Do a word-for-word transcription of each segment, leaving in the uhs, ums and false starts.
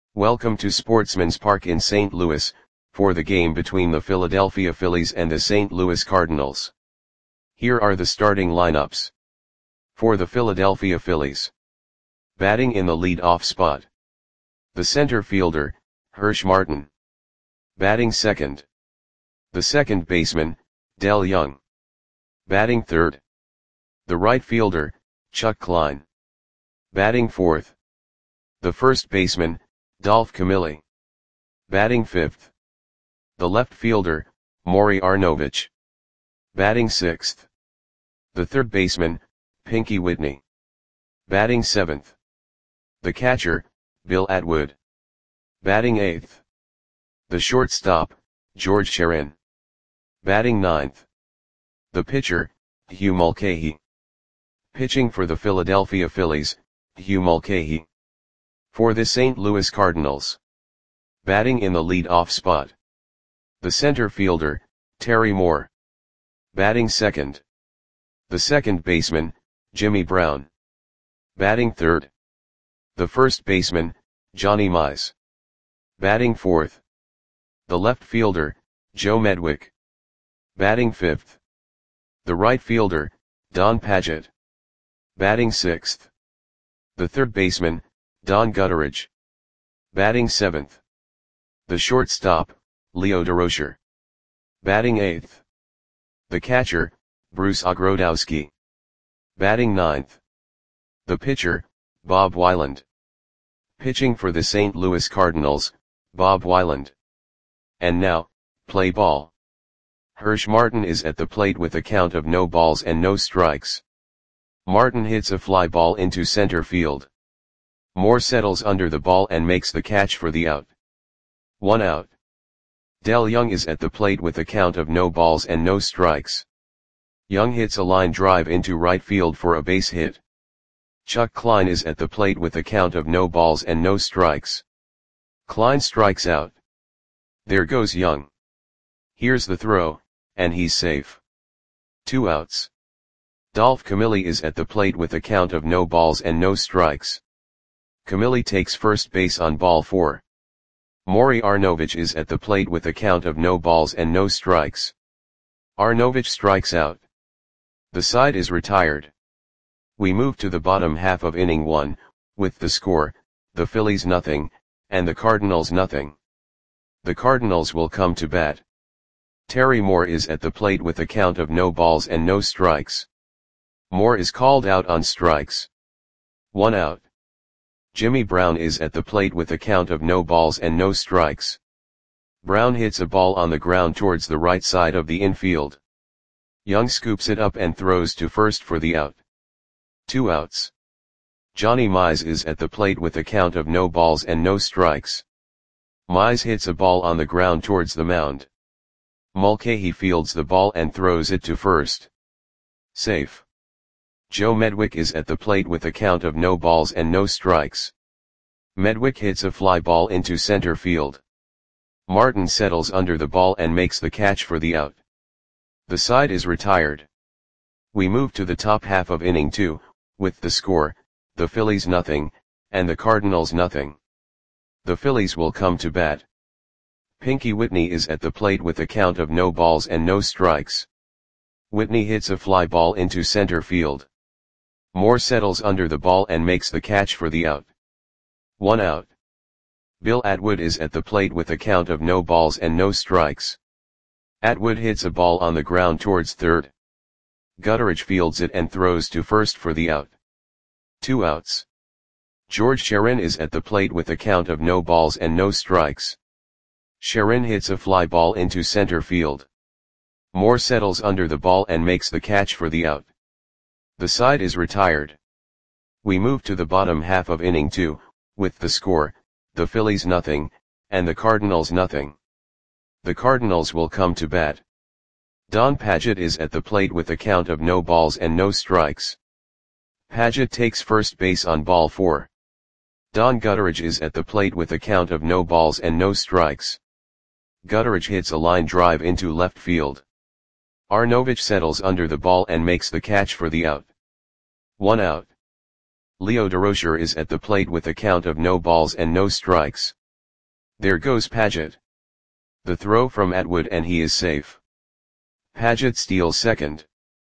Welcome to Sportsman's Park in Saint Louis, for the game between the Philadelphia Phillies and the Saint Louis Cardinals. Here are the starting lineups. For the Philadelphia Phillies. Batting in the lead-off spot. The center fielder, Hirsch Martin. Batting second. The second baseman, Dell Young. Batting third. The right fielder, Chuck Klein. Batting fourth. The first baseman, Dolph Camilli. Batting fifth. The left fielder, Maury Arnovich. Batting sixth. The third baseman, Pinky Whitney. Batting seventh. The catcher, Bill Atwood. Batting eighth. The shortstop, George Sherin. Batting ninth. The pitcher, Hugh Mulcahy. Pitching for the Philadelphia Phillies, Hugh Mulcahy. For the Saint Louis Cardinals. Batting in the lead-off spot. The center fielder, Terry Moore. Batting second. The second baseman, Jimmy Brown. Batting third. The first baseman, Johnny Mize. Batting fourth. The left fielder, Joe Medwick. Batting fifth. The right fielder, Don Padgett. Batting sixth. The third baseman, Don Gutteridge. Batting seventh. The shortstop, Leo Durocher. Batting eighth. The catcher, Bruce Ogrodowski. Batting ninth. The pitcher, Bob Weiland. Pitching for the Saint Louis Cardinals, Bob Weiland. And now, play ball. Hirsch Martin is at the plate with a count of no balls and no strikes. Martin hits a fly ball into center field. Moore settles under the ball and makes the catch for the out. One out. Dell Young is at the plate with a count of no balls and no strikes. Young hits a line drive into right field for a base hit. Chuck Klein is at the plate with a count of no balls and no strikes. Klein strikes out. There goes Young. Here's the throw, and he's safe. Two outs. Dolph Camilli is at the plate with a count of no balls and no strikes. Camilli takes first base on ball four. Maury Arnovich is at the plate with a count of no balls and no strikes. Arnovich strikes out. The side is retired. We move to the bottom half of inning one, with the score, the Phillies nothing, and the Cardinals nothing. The Cardinals will come to bat. Terry Moore is at the plate with a count of no balls and no strikes. Moore is called out on strikes. One out. Jimmy Brown is at the plate with a count of no balls and no strikes. Brown hits a ball on the ground towards the right side of the infield. Young scoops it up and throws to first for the out. Two outs. Johnny Mize is at the plate with a count of no balls and no strikes. Mize hits a ball on the ground towards the mound. Mulcahy fields the ball and throws it to first. Safe. Joe Medwick is at the plate with a count of no balls and no strikes. Medwick hits a fly ball into center field. Martin settles under the ball and makes the catch for the out. The side is retired. We move to the top half of inning two, with the score, the Phillies nothing, and the Cardinals nothing. The Phillies will come to bat. Pinky Whitney is at the plate with a count of no balls and no strikes. Whitney hits a fly ball into center field. Moore settles under the ball and makes the catch for the out. One out. Bill Atwood is at the plate with a count of no balls and no strikes. Atwood hits a ball on the ground towards third. Gutteridge fields it and throws to first for the out. Two outs. George Sherin is at the plate with a count of no balls and no strikes. Sherin hits a fly ball into center field. Moore settles under the ball and makes the catch for the out. The side is retired. We move to the bottom half of inning two, with the score, the Phillies nothing, and the Cardinals nothing. The Cardinals will come to bat. Don Padgett is at the plate with a count of no balls and no strikes. Padgett takes first base on ball four. Don Gutteridge is at the plate with a count of no balls and no strikes. Gutteridge hits a line drive into left field. Arnovich settles under the ball and makes the catch for the out. One out. Leo Durocher is at the plate with a count of no balls and no strikes. There goes Paget. The throw from Atwood and he is safe. Paget steals second.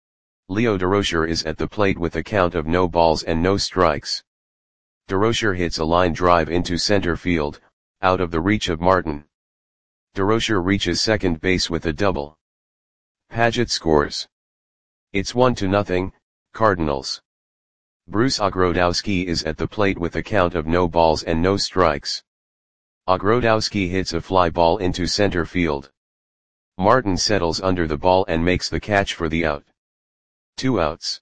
Leo Durocher is at the plate with a count of no balls and no strikes. Durocher hits a line drive into center field, out of the reach of Martin. Durocher reaches second base with a double. Paget scores. It's one to nothing, Cardinals. Bruce Ogrodowski is at the plate with a count of no balls and no strikes. Ogrodowski hits a fly ball into center field. Martin settles under the ball and makes the catch for the out. Two outs.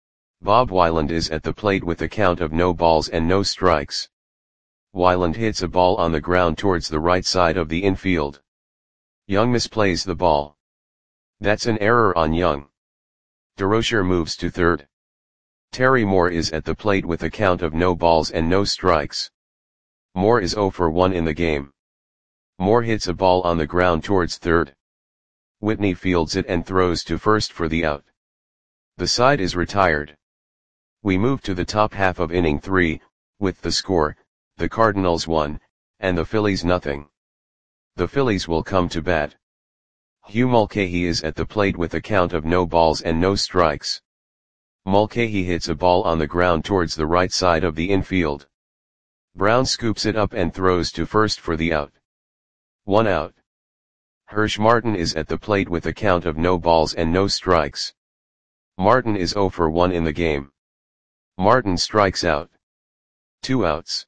Bob Weiland is at the plate with a count of no balls and no strikes. Weiland hits a ball on the ground towards the right side of the infield. Young misplays the ball. That's an error on Young. Durocher moves to third. Terry Moore is at the plate with a count of no balls and no strikes. Moore is oh for one in the game. Moore hits a ball on the ground towards third. Whitney fields it and throws to first for the out. The side is retired. We move to the top half of inning three, with the score, the Cardinals one, and the Phillies nothing. The Phillies will come to bat. Hugh Mulcahy is at the plate with a count of no balls and no strikes. Mulcahy hits a ball on the ground towards the right side of the infield. Brown scoops it up and throws to first for the out. One out. Hirsch Martin is at the plate with a count of no balls and no strikes. Martin is oh for one in the game. Martin strikes out. Two outs.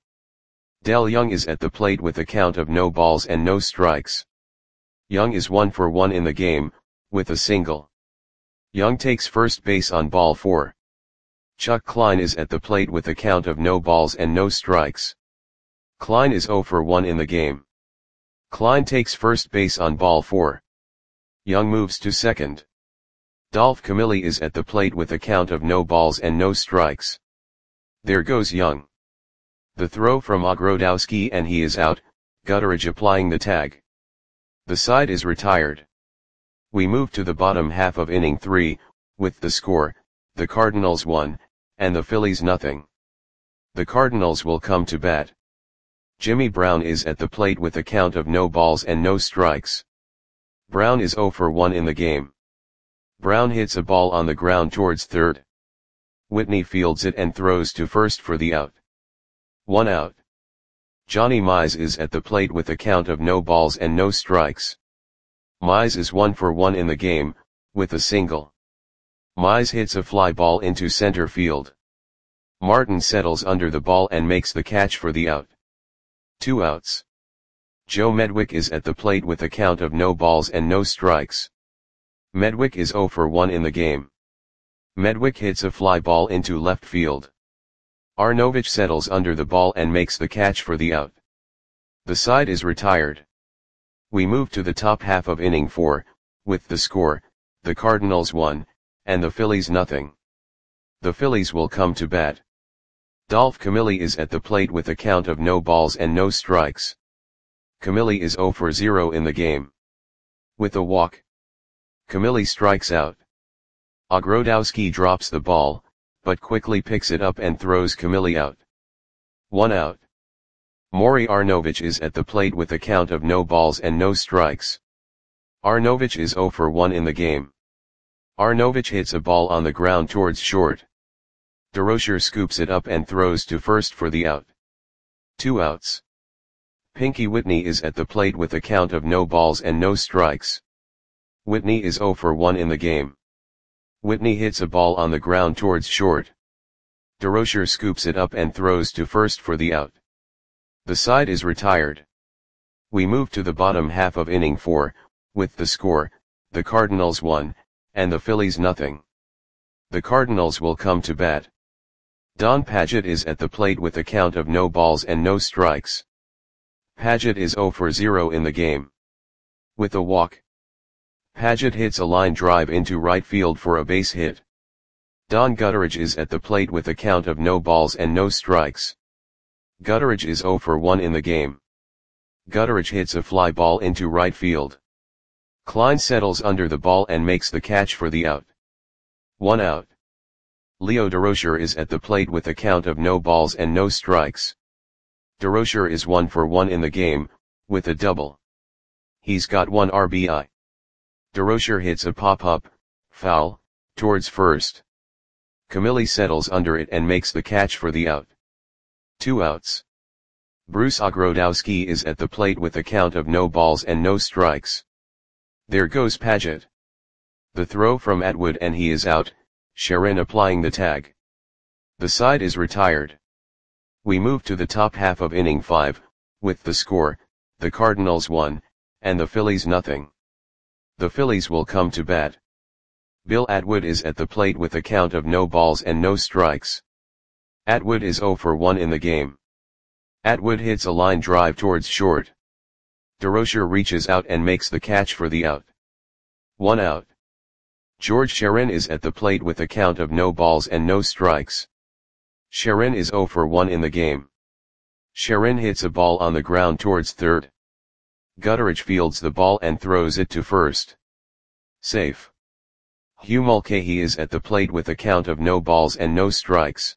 Del Young is at the plate with a count of no balls and no strikes. Young is one for one in the game, with a single. Young takes first base on ball four. Chuck Klein is at the plate with a count of no balls and no strikes. Klein is oh for one in the game. Klein takes first base on ball four. Young moves to second. Dolph Camilli is at the plate with a count of no balls and no strikes. There goes Young. The throw from Ogrodowski and he is out, Gutteridge applying the tag. The side is retired. We move to the bottom half of inning three, with the score, the Cardinals one, and the Phillies nothing. The Cardinals will come to bat. Jimmy Brown is at the plate with a count of no balls and no strikes. Brown is oh for one in the game. Brown hits a ball on the ground towards third. Whitney fields it and throws to first for the out. One out. Johnny Mize is at the plate with a count of no balls and no strikes. Mize is one for one in the game, with a single. Mize hits a fly ball into center field. Martin settles under the ball and makes the catch for the out. Two outs. Joe Medwick is at the plate with a count of no balls and no strikes. Medwick is oh for one in the game. Medwick hits a fly ball into left field. Arnovich settles under the ball and makes the catch for the out. The side is retired. We move to the top half of inning four, with the score, the Cardinals one, and the Phillies nothing. The Phillies will come to bat. Dolph Camilli is at the plate with a count of no balls and no strikes. Camilli is oh for zero in the game. With a walk, Camilli strikes out. Ogrodowski drops the ball, but quickly picks it up and throws Camilli out. One out. Maury Arnovich is at the plate with a count of no balls and no strikes. Arnovich is oh for one in the game. Arnovich hits a ball on the ground towards short. Durocher scoops it up and throws to first for the out. Two outs. Pinky Whitney is at the plate with a count of no balls and no strikes. Whitney is oh for one in the game. Whitney hits a ball on the ground towards short. Durocher scoops it up and throws to first for the out. The side is retired. We move to the bottom half of inning four, with the score, the Cardinals one, and the Phillies nothing. The Cardinals will come to bat. Don Paget is at the plate with a count of no balls and no strikes. Paget is oh for zero in the game. With a walk, Paget hits a line drive into right field for a base hit. Don Gutteridge is at the plate with a count of no balls and no strikes. Gutteridge is oh for one in the game. Gutteridge hits a fly ball into right field. Klein settles under the ball and makes the catch for the out. One out. Leo Durocher is at the plate with a count of no balls and no strikes. Durocher is one for one in the game, with a double. He's got one R B I. Durocher hits a pop-up, foul, towards first. Camilli settles under it and makes the catch for the out. Two outs. Bruce Ogrodowski is at the plate with a count of no balls and no strikes. There goes Paget. The throw from Atwood and he is out, Sharon applying the tag. The side is retired. We move to the top half of inning five, with the score, the Cardinals one, and the Phillies nothing. The Phillies will come to bat. Bill Atwood is at the plate with a count of no balls and no strikes. Atwood is oh for one in the game. Atwood hits a line drive towards short. Durocher reaches out and makes the catch for the out. One out. George Sharon is at the plate with a count of no balls and no strikes. Sharon is oh for one in the game. Sharon hits a ball on the ground towards third. Gutteridge fields the ball and throws it to first. Safe. Hugh Mulcahy is at the plate with a count of no balls and no strikes.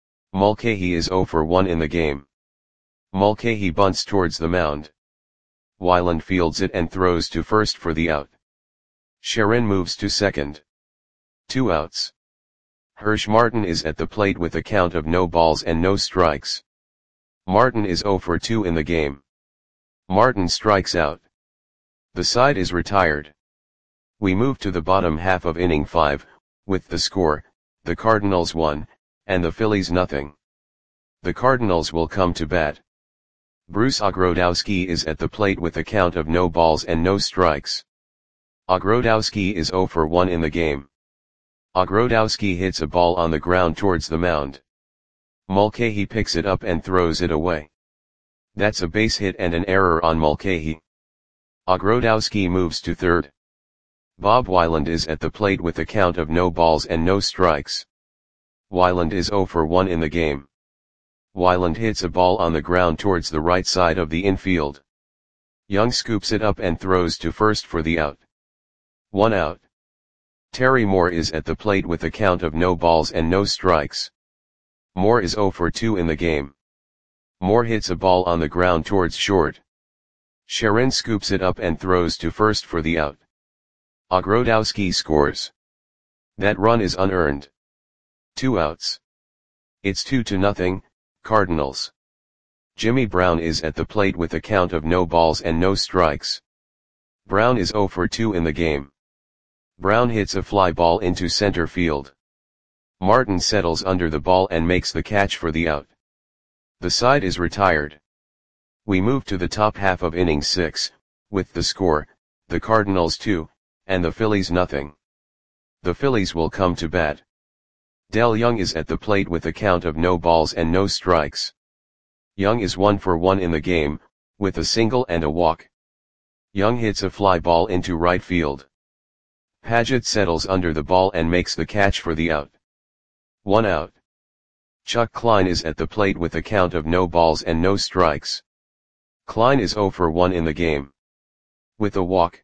Mulcahy is oh for one in the game. Mulcahy bunts towards the mound. Weiland fields it and throws to first for the out. Sharon moves to second. Two outs. Hirsch Martin is at the plate with a count of no balls and no strikes. Martin is oh for two in the game. Martin strikes out. The side is retired. We move to the bottom half of inning five, with the score, the Cardinals one, and the Phillies nothing. The Cardinals will come to bat. Bruce Ogrodowski is at the plate with a count of no balls and no strikes. Ogrodowski is oh for one in the game. Ogrodowski hits a ball on the ground towards the mound. Mulcahy picks it up and throws it away. That's a base hit and an error on Mulcahy. Ogrodowski moves to third. Bob Weiland is at the plate with a count of no balls and no strikes. Weiland is oh for one in the game. Weiland hits a ball on the ground towards the right side of the infield. Young scoops it up and throws to first for the out. One out. Terry Moore is at the plate with a count of no balls and no strikes. Moore is oh for two in the game. Moore hits a ball on the ground towards short. Sharon scoops it up and throws to first for the out. Ogrodowski scores. That run is unearned. Two outs. It's two to nothing, Cardinals. Jimmy Brown is at the plate with a count of no balls and no strikes. Brown is oh for two in the game. Brown hits a fly ball into center field. Martin settles under the ball and makes the catch for the out. The side is retired. We move to the top half of inning six, with the score, the Cardinals two, and the Phillies nothing. The Phillies will come to bat. Del Young is at the plate with a count of no balls and no strikes. Young is one for one in the game, with a single and a walk. Young hits a fly ball into right field. Paget settles under the ball and makes the catch for the out. One out. Chuck Klein is at the plate with a count of no balls and no strikes. Klein is oh for one in the game. With a walk.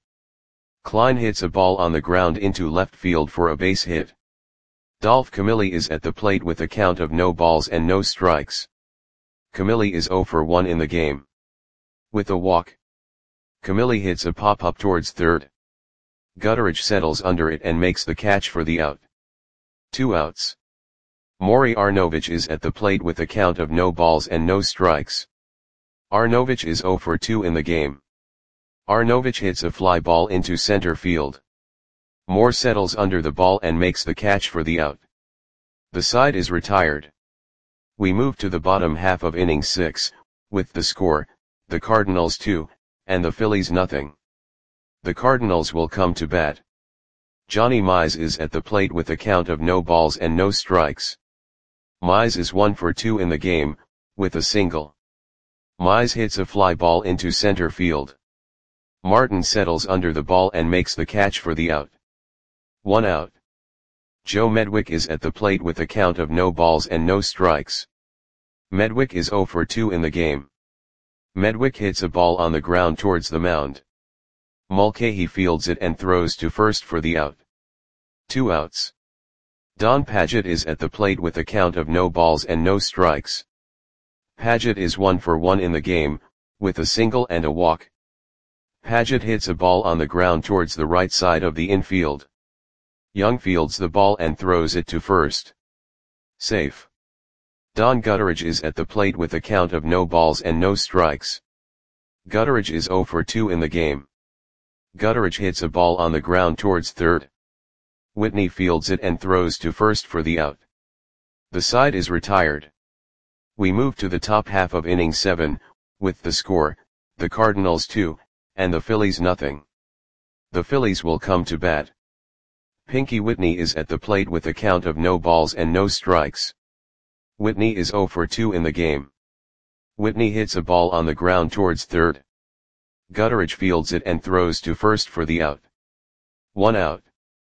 Klein hits a ball on the ground into left field for a base hit. Dolph Camilli is at the plate with a count of no balls and no strikes. Camilli is oh for one in the game. With a walk. Camilli hits a pop-up towards third. Gutteridge settles under it and makes the catch for the out. Two outs. Maury Arnovich is at the plate with a count of no balls and no strikes. Arnovich is oh for two in the game. Arnovich hits a fly ball into center field. Moore settles under the ball and makes the catch for the out. The side is retired. We move to the bottom half of inning six, with the score, the Cardinals two, and the Phillies nothing. The Cardinals will come to bat. Johnny Mize is at the plate with a count of no balls and no strikes. Mize is one for two in the game, with a single. Mize hits a fly ball into center field. Martin settles under the ball and makes the catch for the out. One out. Joe Medwick is at the plate with a count of no balls and no strikes. Medwick is oh for two in the game. Medwick hits a ball on the ground towards the mound. Mulcahy fields it and throws to first for the out. Two outs. Don Paget is at the plate with a count of no balls and no strikes. Paget is one for one in the game, with a single and a walk. Paget hits a ball on the ground towards the right side of the infield. Young fields the ball and throws it to first. Safe. Don Gutteridge is at the plate with a count of no balls and no strikes. Gutteridge is zero for two in the game. Gutteridge hits a ball on the ground towards third. Whitney fields it and throws to first for the out. The side is retired. We move to the top half of inning seven, with the score, the Cardinals two, and the Phillies nothing. The Phillies will come to bat. Pinky Whitney is at the plate with a count of no balls and no strikes. Whitney is zero for two in the game. Whitney hits a ball on the ground towards third. Gutteridge fields it and throws to first for the out. One out.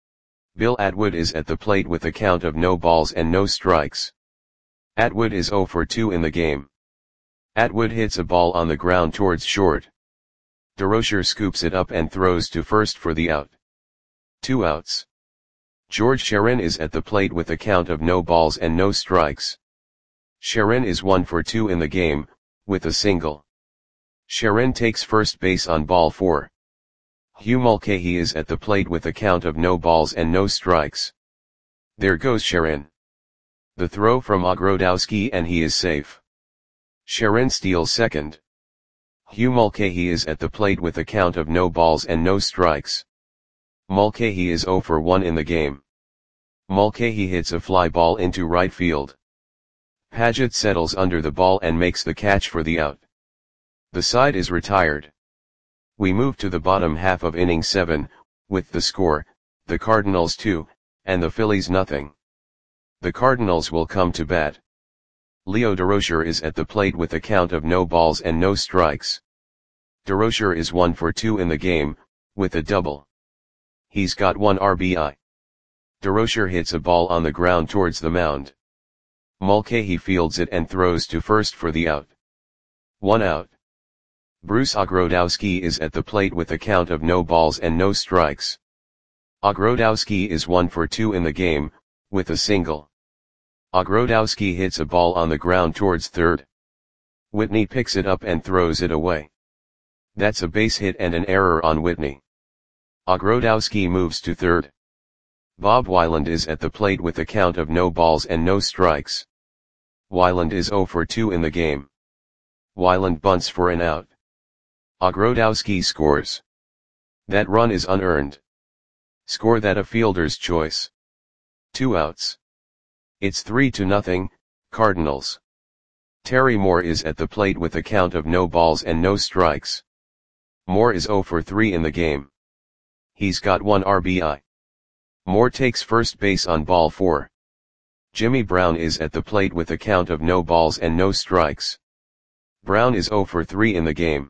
Bill Atwood is at the plate with a count of no balls and no strikes. Atwood is zero for two in the game. Atwood hits a ball on the ground towards short. DeRocher scoops it up and throws to first for the out. Two outs. George Sharon is at the plate with a count of no balls and no strikes. Sharon is one for two in the game, with a single. Sharon takes first base on ball four. Hugh Mulcahy is at the plate with a count of no balls and no strikes. There goes Sharon. The throw from Ogrodowski and he is safe. Sharon steals second. Hugh Mulcahy is at the plate with a count of no balls and no strikes. Mulcahy is zero for one in the game. Mulcahy hits a fly ball into right field. Paget settles under the ball and makes the catch for the out. The side is retired. We move to the bottom half of inning seven, with the score, the Cardinals two, and the Phillies nothing. The Cardinals will come to bat. Leo DeRocher is at the plate with a count of no balls and no strikes. DeRocher is one for two in the game, with a double. He's got one R B I. DeRocher hits a ball on the ground towards the mound. Mulcahy fields it and throws to first for the out. One out. Bruce Ogrodowski is at the plate with a count of no balls and no strikes. Ogrodowski is one for two in the game, with a single. Ogrodowski hits a ball on the ground towards third. Whitney picks it up and throws it away. That's a base hit and an error on Whitney. Ogrodowski moves to third. Bob Weiland is at the plate with a count of no balls and no strikes. Weiland is zero for two in the game. Weiland bunts for an out. Ogrodowski scores. That run is unearned. Score that a fielder's choice. Two outs. It's three to nothing, Cardinals. Terry Moore is at the plate with a count of no balls and no strikes. Moore is zero for three in the game. He's got one R B I. Moore takes first base on ball four. Jimmy Brown is at the plate with a count of no balls and no strikes. Brown is zero for three in the game.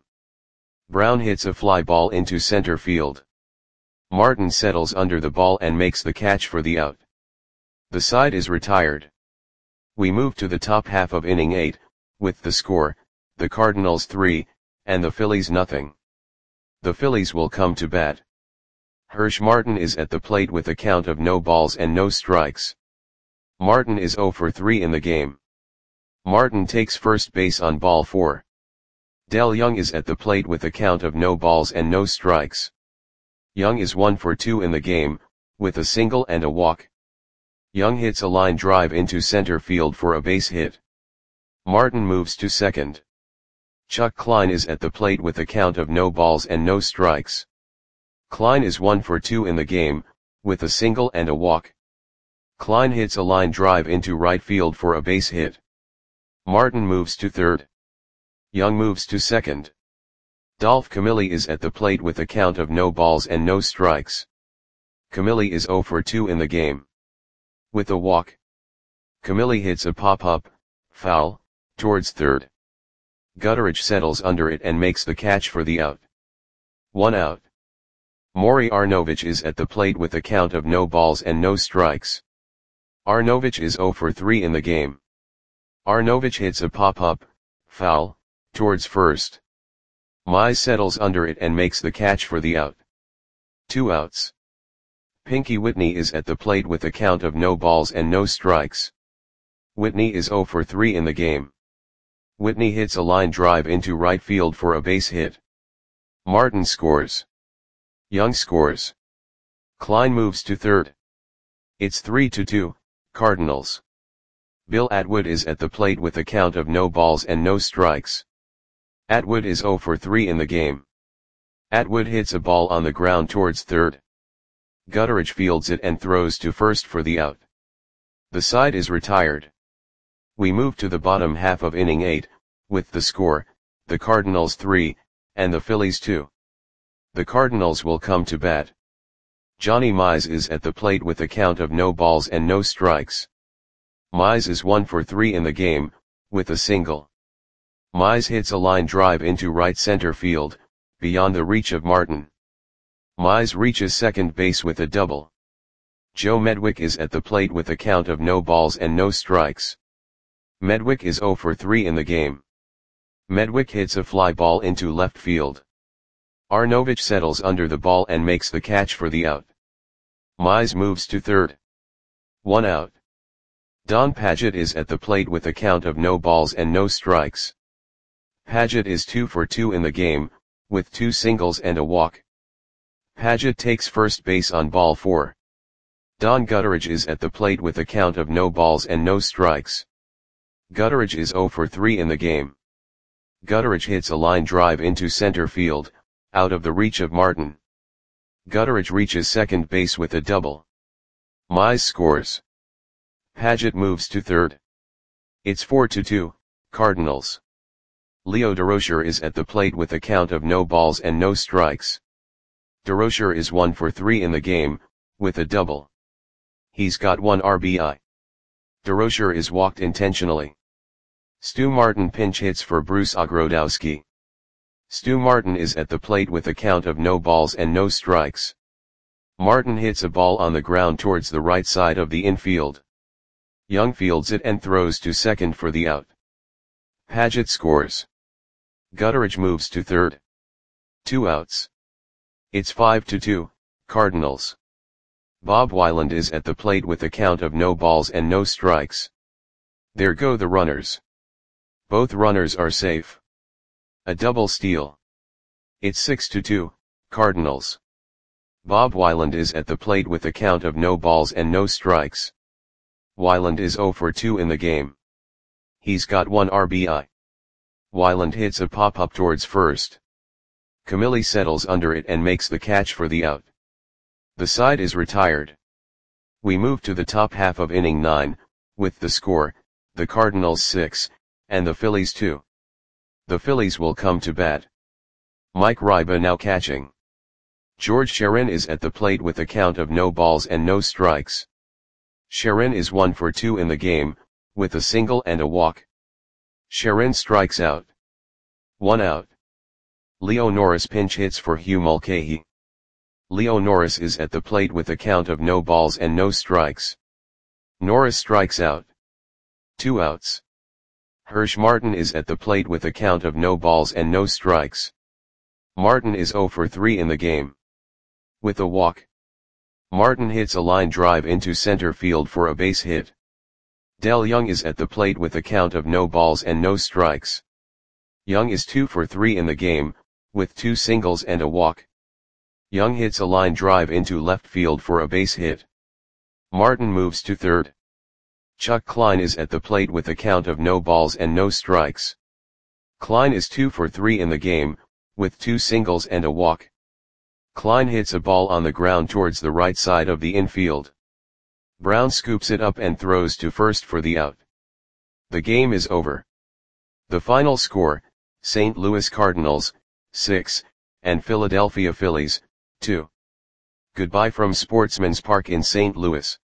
Brown hits a fly ball into center field. Martin settles under the ball and makes the catch for the out. The side is retired. We move to the top half of inning eight, with the score, the Cardinals three, and the Phillies nothing. The Phillies will come to bat. Hirsch Martin is at the plate with a count of no balls and no strikes. Martin is zero for three in the game. Martin takes first base on ball four. Del Young is at the plate with a count of no balls and no strikes. Young is one for two in the game, with a single and a walk. Young hits a line drive into center field for a base hit. Martin moves to second. Chuck Klein is at the plate with a count of no balls and no strikes. Klein is one for two in the game, with a single and a walk. Klein hits a line drive into right field for a base hit. Martin moves to third. Young moves to second. Dolph Camilli is at the plate with a count of no balls and no strikes. Camilli is zero for two in the game. With a walk. Camilli hits a pop-up, foul, towards third. Gutteridge settles under it and makes the catch for the out. One out. Maury Arnovich is at the plate with a count of no balls and no strikes. Arnovich is zero for three in the game. Arnovich hits a pop-up, foul, towards first. Mize settles under it and makes the catch for the out. Two outs. Pinky Whitney is at the plate with a count of no balls and no strikes. Whitney is zero for three in the game. Whitney hits a line drive into right field for a base hit. Martin scores. Young scores. Klein moves to third. It's three to two, Cardinals. Bill Atwood is at the plate with a count of no balls and no strikes. Atwood is zero for three in the game. Atwood hits a ball on the ground towards third. Gutteridge fields it and throws to first for the out. The side is retired. We move to the bottom half of inning eight, with the score, the Cardinals three, and the Phillies two. The Cardinals will come to bat. Johnny Mize is at the plate with a count of no balls and no strikes. Mize is one for three in the game, with a single. Mize hits a line drive into right center field, beyond the reach of Martin. Mize reaches second base with a double. Joe Medwick is at the plate with a count of no balls and no strikes. Medwick is zero for three in the game. Medwick hits a fly ball into left field. Arnovich settles under the ball and makes the catch for the out. Mize moves to third. One out. Don Padgett is at the plate with a count of no balls and no strikes. Padgett is two for two in the game, with two singles and a walk. Padgett takes first base on ball four. Don Gutteridge is at the plate with a count of no balls and no strikes. Gutteridge is zero for three in the game. Gutteridge hits a line drive into center field, out of the reach of Martin. Gutteridge reaches second base with a double. Mize scores. Padgett moves to third. It's four to two, Cardinals. Leo Durocher is at the plate with a count of no balls and no strikes. Durocher is one for three in the game, with a double. He's got one R B I. Durocher is walked intentionally. Stu Martin pinch hits for Bruce Ogrodowski. Stu Martin is at the plate with a count of no balls and no strikes. Martin hits a ball on the ground towards the right side of the infield. Young fields it and throws to second for the out. Padgett scores. Gutteridge moves to third. Two outs. It's five to two, Cardinals. Bob Weiland is at the plate with a count of no balls and no strikes. There go the runners. Both runners are safe. A double steal. It's six to two, Cardinals. Bob Weiland is at the plate with a count of no balls and no strikes. Weiland is zero for two in the game. He's got one R B I. Weiland hits a pop-up towards first. Camilli settles under it and makes the catch for the out. The side is retired. We move to the top half of inning nine, with the score, the Cardinals six, and the Phillies two. The Phillies will come to bat. Mike Ryba now catching. George Sherin is at the plate with a count of no balls and no strikes. Sherin is one for two in the game, with a single and a walk. Sherin strikes out. One out. Leo Norris pinch hits for Hugh Mulcahy. Leo Norris is at the plate with a count of no balls and no strikes. Norris strikes out. Two outs. Hirsch Martin is at the plate with a count of no balls and no strikes. Martin is zero for three in the game. With a walk. Martin hits a line drive into center field for a base hit. Del Young is at the plate with a count of no balls and no strikes. Young is two for three in the game, with two singles and a walk. Young hits a line drive into left field for a base hit. Martin moves to third. Chuck Klein is at the plate with a count of no balls and no strikes. Klein is two for three in the game, with two singles and a walk. Klein hits a ball on the ground towards the right side of the infield. Brown scoops it up and throws to first for the out. The game is over. The final score, Saint Louis Cardinals, six, and Philadelphia Phillies, two. Goodbye from Sportsman's Park in Saint Louis.